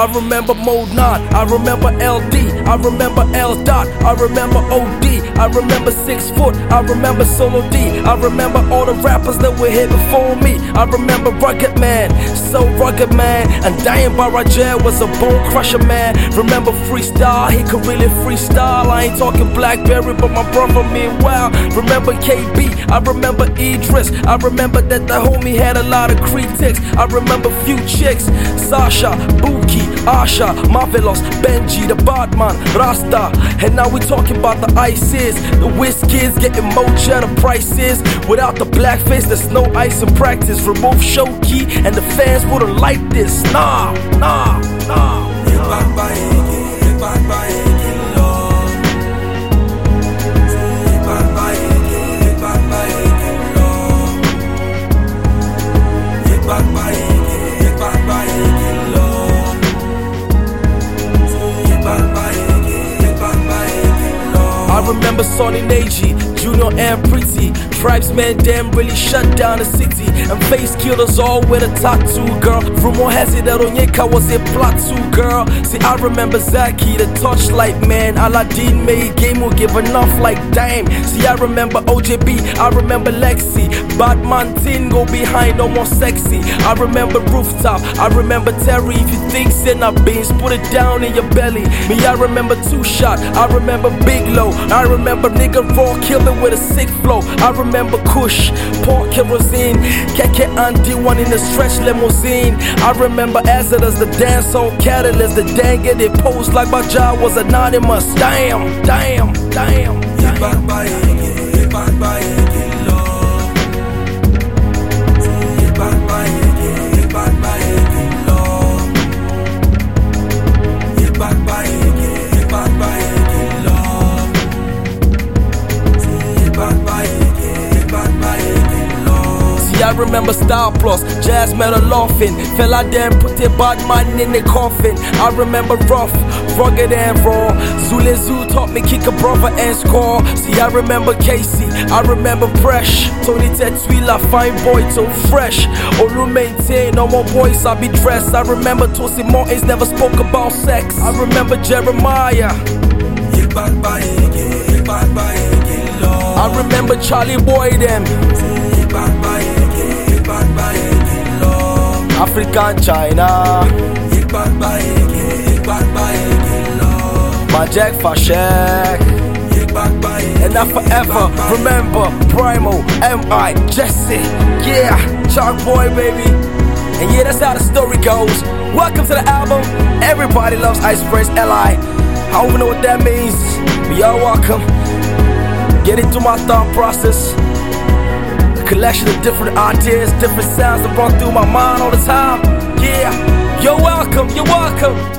I remember Mode 9, I remember LD, I remember L Dot, I remember OD, I remember 6 Foot, I remember Solo D, I remember all the rappers that were here before me. I remember Rugged Man, so rugged man, and Dying by Roger was a bone crusher man. Remember Freestyle, he could really freestyle. I ain't talking Blackberry, but my brother meanwhile. Remember KB, I remember Idris, I remember that the homie had a lot of critics. I remember few chicks, Sasha, Buki, Asha, Marvelous, Benji, the Badman, Rasta. And now we talking about the ISIS, the Whiz-Kids getting more cheddar prices. Without the blackface, there's no ice in practice. Remove Shoki and the fans wouldn't like this. Nah. I remember Sonny Naji, Junior and Pretty. Tribesmen damn really shut down the city, and face killed us all with a tattoo, girl. Rumor has it that Onyeka was a plot too, girl. See, I remember Zaki, the Torchlight man. Aladdin made game will give enough like dime. See, I remember OJB, I remember Lexi. Batman Tin go behind, no more sexy. I remember Rooftop, I remember Terry. If you think Senna beans, put it down in your belly. Me, I remember Two Shot, I remember Big Low, I remember Nigga Raw killing with a sick flow. I remember Kush, Port Kerosene, Keke Andy one in the stretch limousine. I remember Azadus, the dancehall catalyst, the danga they posed like Baja was anonymous. Damn. I remember Star Plus, Jazz Metal Laughing. Fell out there and put their bad man in the coffin. I remember Rough, Rugged and Raw. Zule Zoo taught me kick a brother and score. See, I remember Casey, I remember Fresh. Tony Tetwila, fine boy, so fresh. Olu maintain, no more boys, I be dressed. I remember Tosi Martins never spoke about sex. I remember Jeremiah. I remember Charlie Boy them. African China, Majek Fashek, and I forever remember Primo, M.I, Jesse, yeah, Chalk Boy baby. And yeah, that's how the story goes. Welcome to the album. Everybody loves Ice Prince L.I. I don't even know what that means, but y'all welcome. Get into my thought process. Collection of different ideas, different sounds that run through my mind all the time. Yeah, you're welcome.